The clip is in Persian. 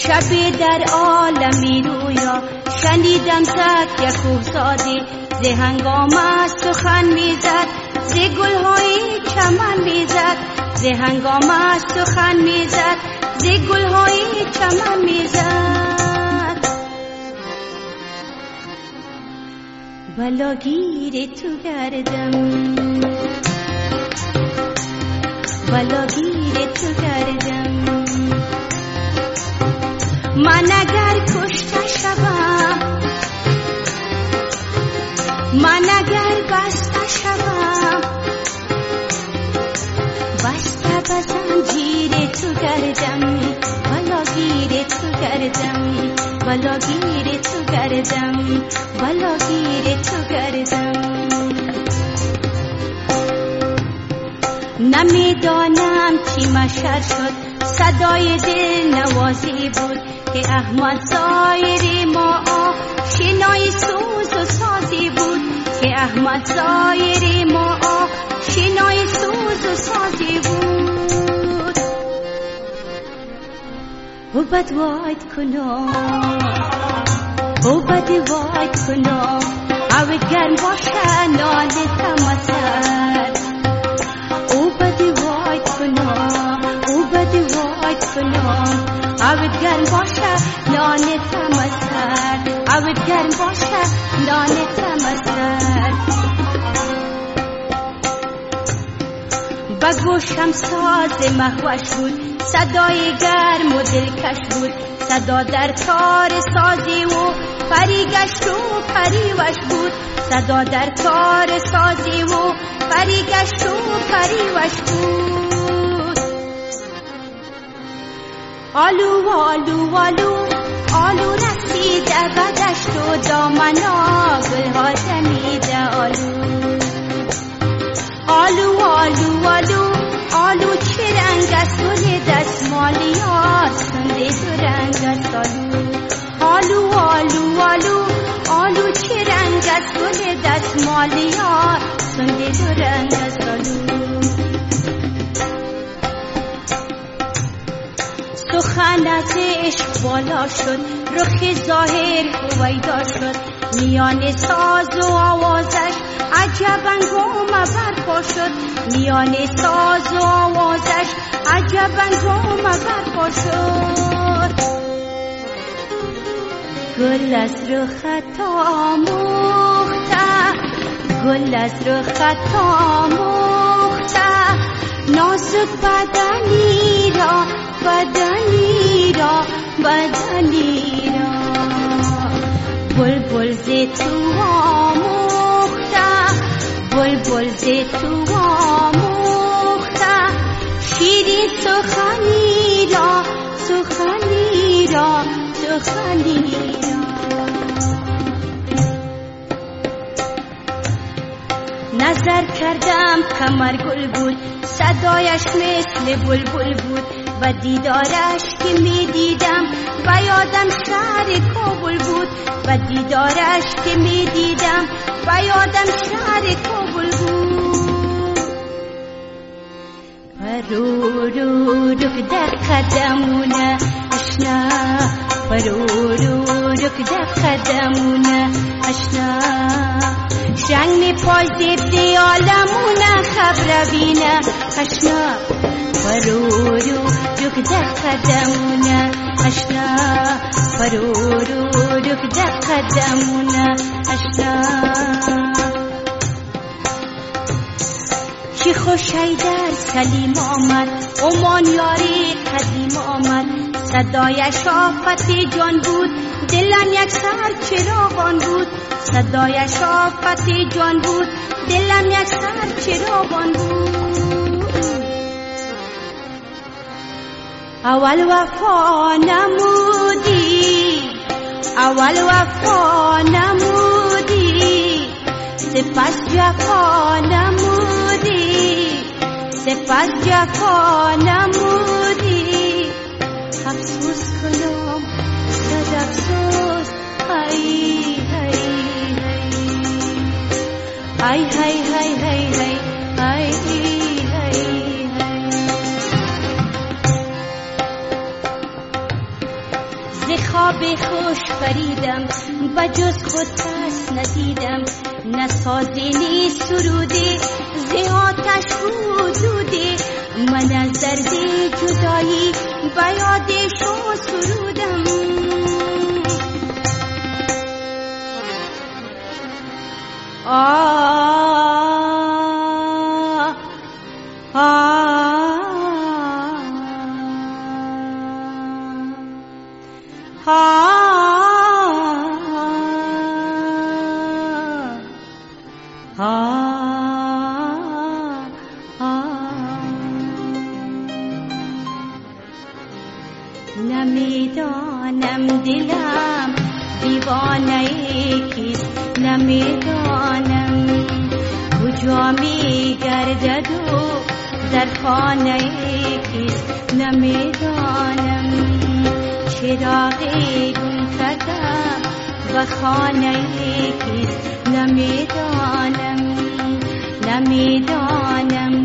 شب در عالمی رویا شنیدم زد یک کوهزادی ز هنگامه سخن میزد ز گلهای چمن میزد ز هنگامه سخن میزد ز گلهای چمن میزد بلاگیر تو گردم بلاگیر تو گردم من اگر کشته شوم من اگر بسته شوم بسته به زنجیر تو گردم بلاگیر تو گردم بلاگیر تو گردم بلاگیر تو گردم نمیدانم چی مشر شد صدای دل نوازی بود که احمد زایر ما شنای سوز و سازی بود که احمد زایر ما شنای سوز و سازی بود او بد واید کنم او بد واید کنم او گرم باشه نان تمسر او بد واید کنم او بد واید کنم او گرم باشه نان تمسر او گرم باشه نان تمسر با گوشم ساز مهوش بود صدای گرم و دلکش بود صدا در تار سازی و پری گشت و پریوش بود صدا در تار سازی و پری گشت و پریوش بود آلو آلو آلو آلو رسیده به دشت و دامنا گلها دمیده آلو آلو آلو آلو آلو چه رنگ است گل دستمالیات سنده دو رنگ است آلو آلو آلو آلو چه رنگ است گل دستمالیات سنده دو رنگ است سخن از عشق بالا شد رخ ظاهر هویدا شد میان ساز و آوازش عجبا گم برپا شد میان ساز و آوازش عجبا گم برپا شد گل از رخت آموخته گل از رخت آموخته نازک بدنی را بدنی را بدنی را بلبل ز تو آموخته بلبل ز تو آموخته شیرین سخنی را سخنی را سخنی را نظر کردم کمر گل بود صدایش مثل بلبل بود و دیدارش که می دیدم و یادم شهر کابل بود و دیدارش که می دیدم و یادم شهر کابل بود پرورو رک در قدمونه اشنا پرورو رک در قدمونه اشنا شنگ می پازیب دی عالمونه خبر بینه اشنا پرورو رک در قدمونه اشنا پرورو رک در قدمونه اشنا چی خوش در سلیم آمد امان یاری قدیم آمد صدایش آفت جان بود دلم یک سر چراغان بود صدایش آفت جان بود دلم یک سر چراغان بود اول وفا نمودی اول وفا نمودی سپس جفا نمودی سپس جفا نمودی افسوس کنم صد افسوس ای ای ای ای ای آفریدم بجز خود کس ندیدم، نه سازی نیست سرودی ز آتش حدودی، من از درد جدایی به یاد شما سرودم. نمیدانم دلم دیوانه کیست، نمیدانم کجا میگردد و در خانه کیست، نمیدانم چراغ گم کردم و خانه کیست، نمیدانم